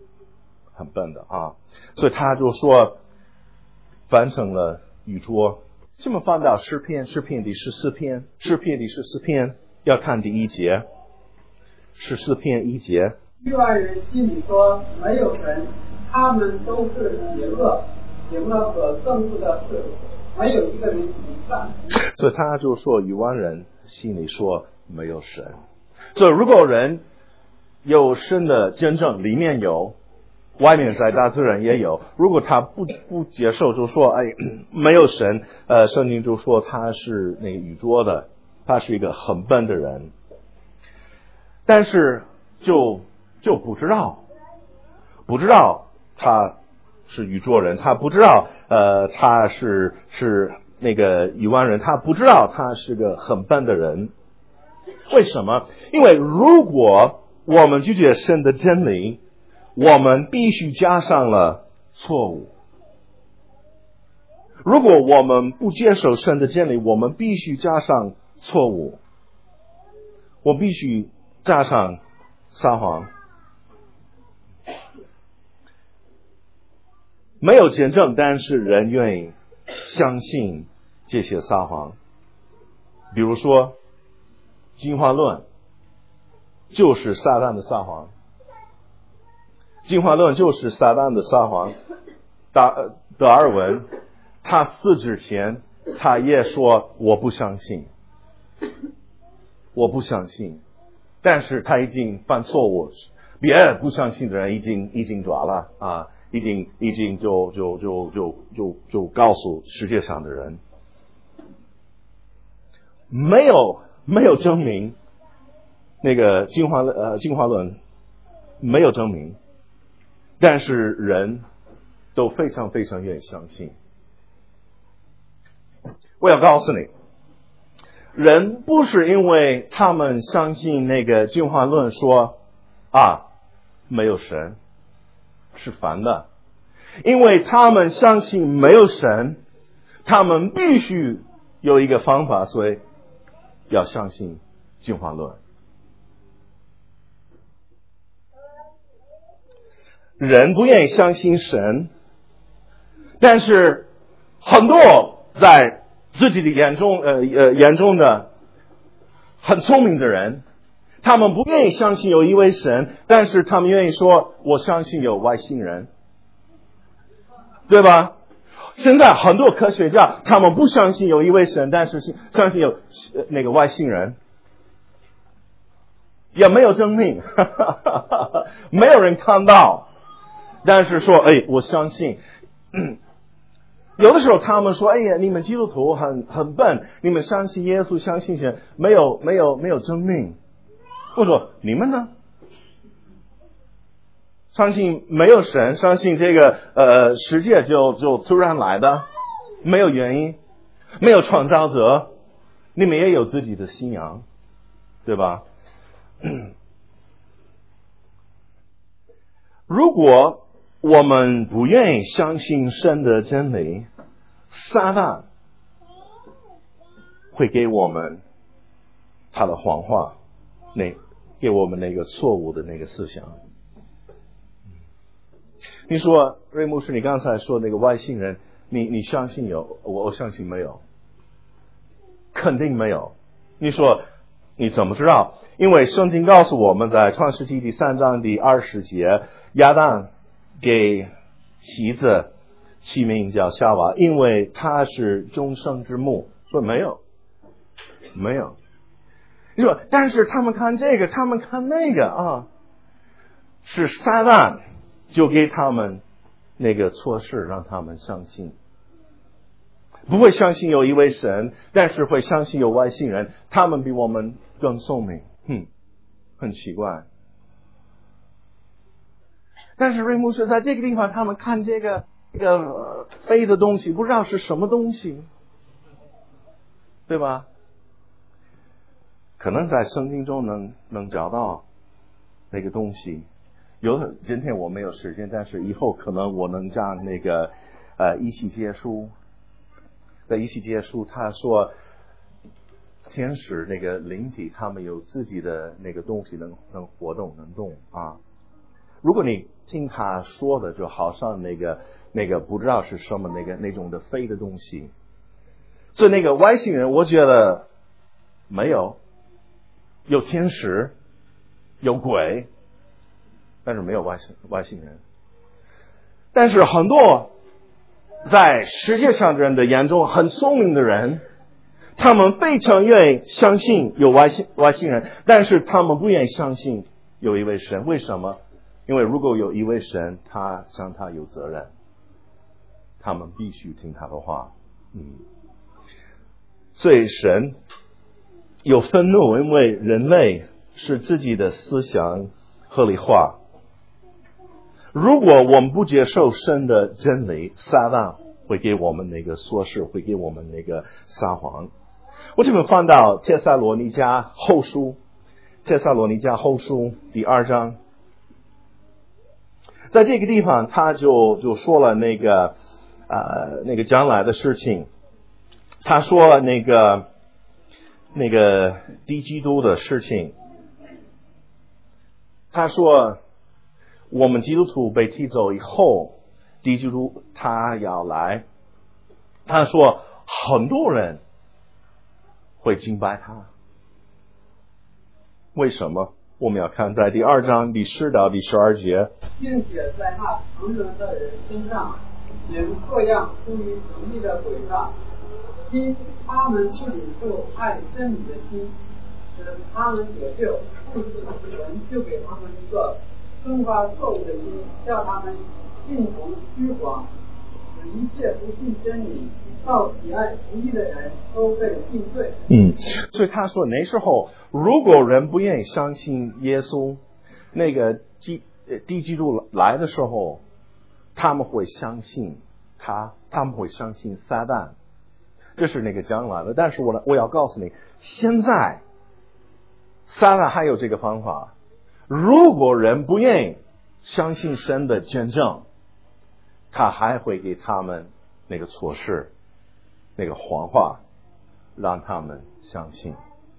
所以他就说翻成了愚拙。这么翻到诗篇第14篇，要看第1节。14篇1节。 局外人心里说没有神，他们都是邪恶，行了可憎恶的事，没有一个人行善。 所以他就说局外人心里说没有神。所以如果人有神的见证，里面有，外面在大自然也有，如果他不接受，就说没有神，圣经就说他是那个愚拙的，他是一个很笨的人。但是就不知道他是愚拙人，他不知道他是那个愚顽人，他不知道他是个很笨的人。为什么？因为如果我们拒绝神的真理，我们必须加上了错误。如果我们不接受神的真理，我们必须加上错误。我必须加上撒谎。没有见证，但是人愿意相信这些撒谎。比如说进化论就是撒旦的撒谎，进化论就是撒旦的撒谎。达尔文他死之前他也说我不相信，但是他已经犯错误，别不相信的人已经抓了已经就告诉世界上的人，没有证明，那个进化论没有证明，但是人都非常非常愿意相信。我要告诉你，人不是因为他们相信那个进化论说没有神，是反的。因为他们相信没有神，他们必须有一个方法，所以要相信进化论。人不愿意相信神，但是很多在自己的眼中的很聪明的人，他们不愿意相信有一位神，但是他们愿意说我相信有外星人，对吧？现在很多科学家他们不相信有一位神，但是相信有那个外星人，也没有证明没有人看到，但是说我相信。有的时候他们说你们基督徒很笨，你们相信耶稣相信神没有证明。我说你们呢？相信没有神，相信这个世界就突然来的，没有原因，没有创造者，你们也有自己的信仰，对吧？如果我们不愿意相信神的真理，撒旦会给我们他的谎话，给我们那个错误的那个思想。你说瑞牧师，你刚才说那个外星人，你相信有？我相信没有，肯定没有。你说你怎么知道？因为圣经告诉我们在创世纪第3章第20节，亚当给妻子起名叫夏娃，因为她是终生之母。说没有。你说但是他们看这个，他们看那个啊，是撒旦就给他们那个错事，让他们相信，不会相信有一位神，但是会相信有外星人，他们比我们更聪明。很奇怪。但是瑞牧师在这个地方，他们看这个飞的东西，不知道是什么东西，对吧？可能在圣经中能找到那个东西。今天我没有时间，但是以后可能我能讲那个以西结书。在以西结书他说天使那个灵体他们有自己的那个东西能活动能动啊。如果你听他说的，就好像那个不知道是什么那种的飞的东西。所以那个外星人我觉得没有天使有鬼，但是没有外星人。但是很多在世界上的人的眼中很聪明的人，他们非常愿意相信有外星人，但是他们不愿意相信有一位神。为什么？因为如果有一位神，他向他有责任，他们必须听他的话。所以神有愤怒，因为人类是自己的思想合理化。如果我们不接受神的真理，撒旦会给我们那个说事，会给我们那个撒谎。我这边翻到帖撒罗尼迦后书第2章，在这个地方他就说了那个将来的事情，他说了那个敌基督的事情。他说我们基督徒被踢走以后，敌基督他要来，他说很多人会敬拜他。为什么？我们要看在第2章第10到第12节， 并且在那成人的人身上行各样出于能力的诡诈，因他们不领受爱真理的心，使他们得救，故此神就给他们一个生发错误的心，叫他们信从虚谎，使一切不信真理、到喜爱不义的人都被定罪。 所以他说那时候如果人不愿意相信耶稣，那个敌基督来的时候，他们会相信他们会相信撒旦，这是那个将来的。但是我要告诉你，现在撒旦还有这个方法，如果人不愿意相信神的见证，他还会给他们那个错事，那个谎话，让他们相信。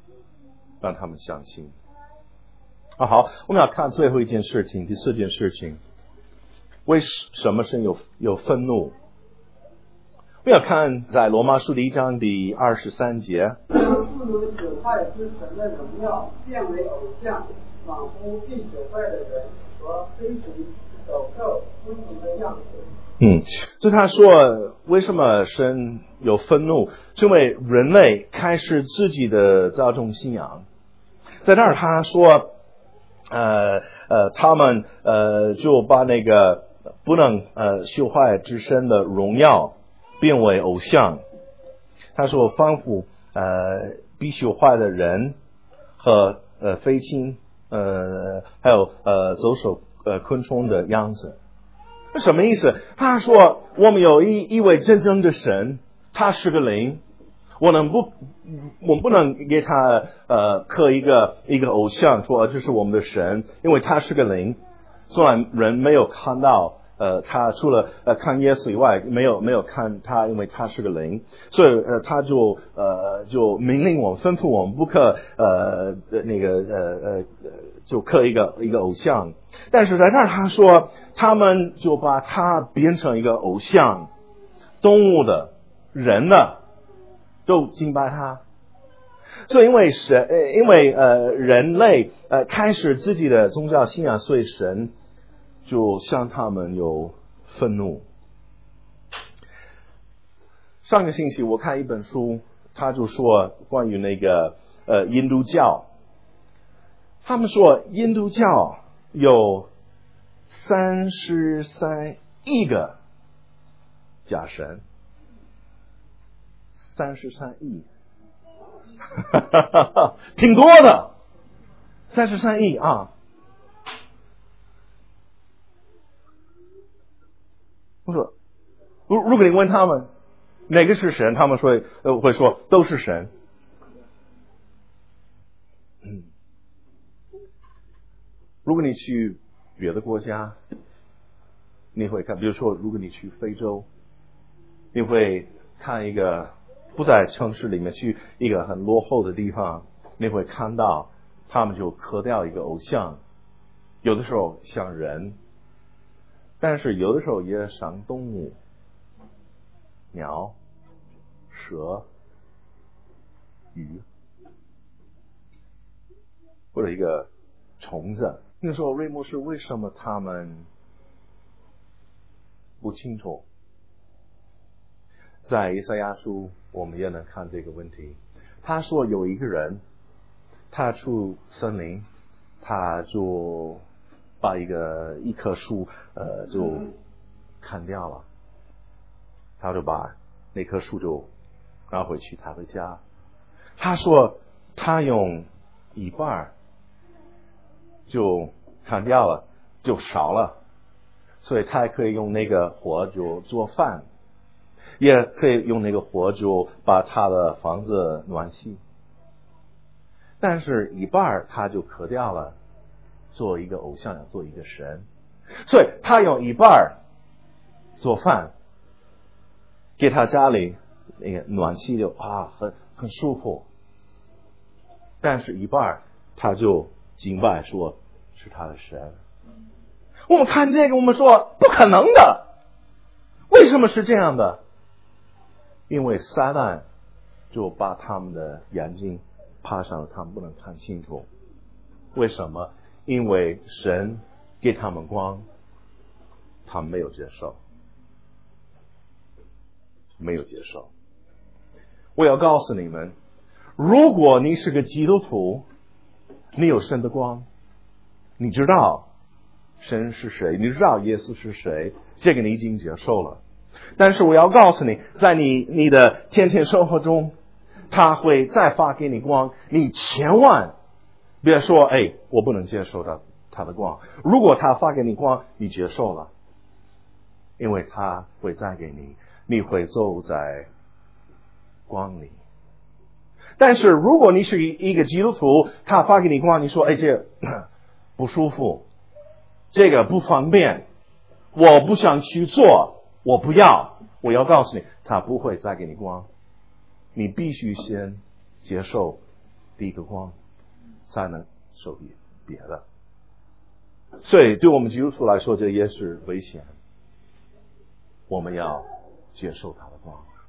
好，我们要看最后一件事情，第4件事情，为什么神有愤怒？ 不要看在罗马书的1章第23节。 不能朽坏之神的荣耀变为偶像，仿佛被朽坏的人和飞禽走兽昆虫的样子。 所以他说，为什么神有愤怒？是因为人类开始自己的造种信仰。在这儿他说，他们就把那个不能朽坏之神的荣耀变为偶像。他说，仿佛被朽坏的人和飞禽还有走兽昆虫的样子。这什么意思？他说我们有一位真正的神，他是个灵，我们不能给他刻一个偶像，说这是我们的神，因为他是个灵。虽然人没有看到他除了看耶稣以外，没有看他，因为他是个灵，所以他就命令我们，吩咐我们不可就刻一个偶像。但是在这儿他说，他们就把它变成一个偶像，动物的、人的都敬拜他。所以因为人类开始自己的宗教信仰，所以神就向他们有愤怒。上个星期我看一本书，他就说关于那个印度教，他们说印度教有33亿个假神，33亿，挺多的，33亿啊！我说，如果你问他们哪个是神，他们会说都是神。如果你去别的国家，你会看，比如说，如果你去非洲，你会看一个不在城市里面，去一个很落后的地方，你会看到他们就刻掉一个偶像，有的时候像人，但是有的时候也像动物，鸟、蛇、鱼，或者一个虫子。那时候瑞牧师为什么他们不清楚？在以赛亚书我们也能看这个问题。他说有一个人，他出森林，他就把一棵树就砍掉了，他就把那棵树就拿回去他的家。他说他用一半就砍掉了，就少了，所以他可以用那个火就做饭，也可以用那个火就把他的房子暖气。但是一半他就刻掉了，做一个偶像，做一个神，所以他用一半做饭，给他家里那个暖气就很舒服，但是一半他就敬拜说是他的神。我们看这个，我们说不可能的。为什么是这样的？因为撒旦就把他们的眼睛趴上了，他们不能看清楚。为什么？因为神给他们光，他们没有接受，没有接受。我要告诉你们，如果你是个基督徒，你有神的光，你知道神是谁，你知道耶稣是谁，这个你已经接受了。但是我要告诉你，在你的天天生活中，他会再发给你光，你千万别说我不能接受他的光。如果他发给你光，你接受了，因为他会再给你，你会走在光里。但是如果你是一个基督徒，他发给你光，你说这不舒服，这个不方便，我不想去做，我不要。我要告诉你，他不会再给你光，你必须先接受第一个光，才能受别的。所以对我们基督徒来说，这也是危险，我们要接受他的光。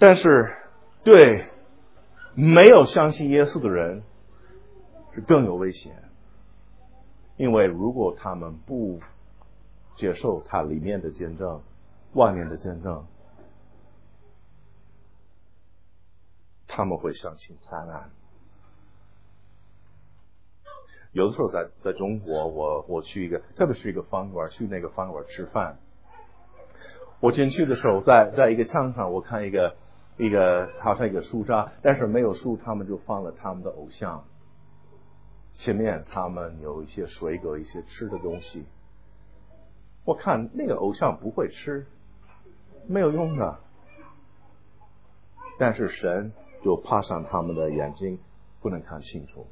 但是对没有相信耶稣的人是更有危险，因为如果他们不接受他里面的见证，外面的见证，他们会相信灾难。有的时候在中国，我去特别是一个饭馆，去那个饭馆吃饭。我进去的时候，在一个墙上，我看一个好像一个树渣，但是没有树，他们就放了他们的偶像。前面他们有一些水果，一些吃的东西。我看那个偶像不会吃，没有用的。但是神就趴上他们的眼睛，不能看清楚。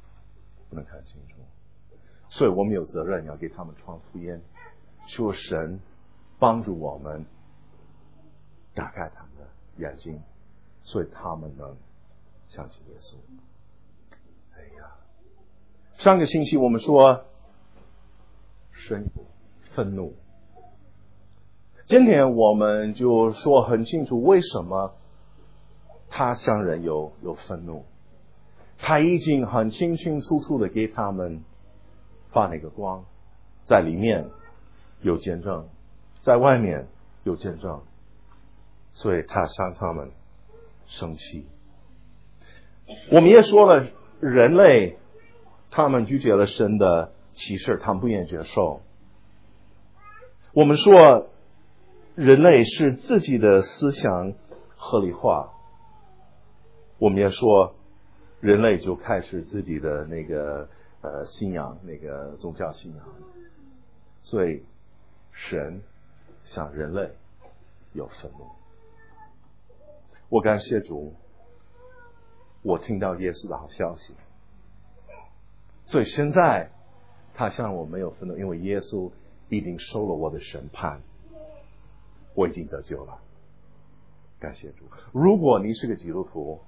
所以我们有责任要给他们传福音，求神帮助我们打开他们的眼睛，所以他们能相信耶稣。哎呀，上个星期我们说神愤怒，今天我们就说很清楚为什么他向人有愤怒。他已经很清清楚楚的给他们发那个光，在里面有见证，在外面有见证，所以他向他们生气。我们也说了，人类他们拒绝了神的启示，他们不愿意接受。我们说人类是自己的思想合理化，我们也说人类就开始自己的那个信仰，那个宗教信仰。所以神向人类有愤怒。我感谢主，我听到耶稣的好消息。所以现在他向我没有愤怒，因为耶稣已经受了我的审判，我已经得救了。感谢主。如果你是个基督徒，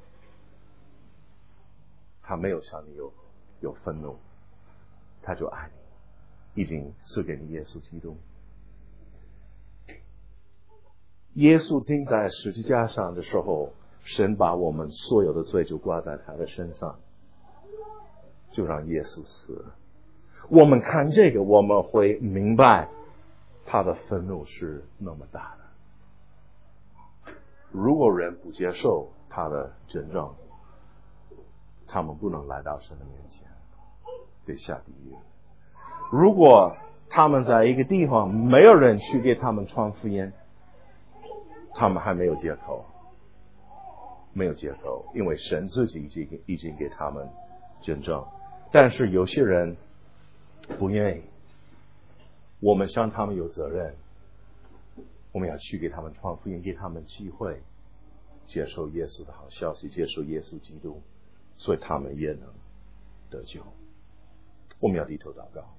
他没有向你有愤怒，他就爱你，已经赐给你耶稣基督。耶稣钉在十字架上的时候，神把我们所有的罪就挂在他的身上，就让耶稣死了。我们看这个，我们会明白他的愤怒是那么大的。如果人不接受他的真正，他们不能来到神的面前，得下地狱。如果他们在一个地方没有人去给他们传福音，他们还没有借口，因为神自己已经给他们真正。但是有些人不愿意，我们向他们有责任，我们要去给他们传福音，给他们机会接受耶稣的好消息，接受耶稣基督，所以他们也能得救。我们要低头祷告。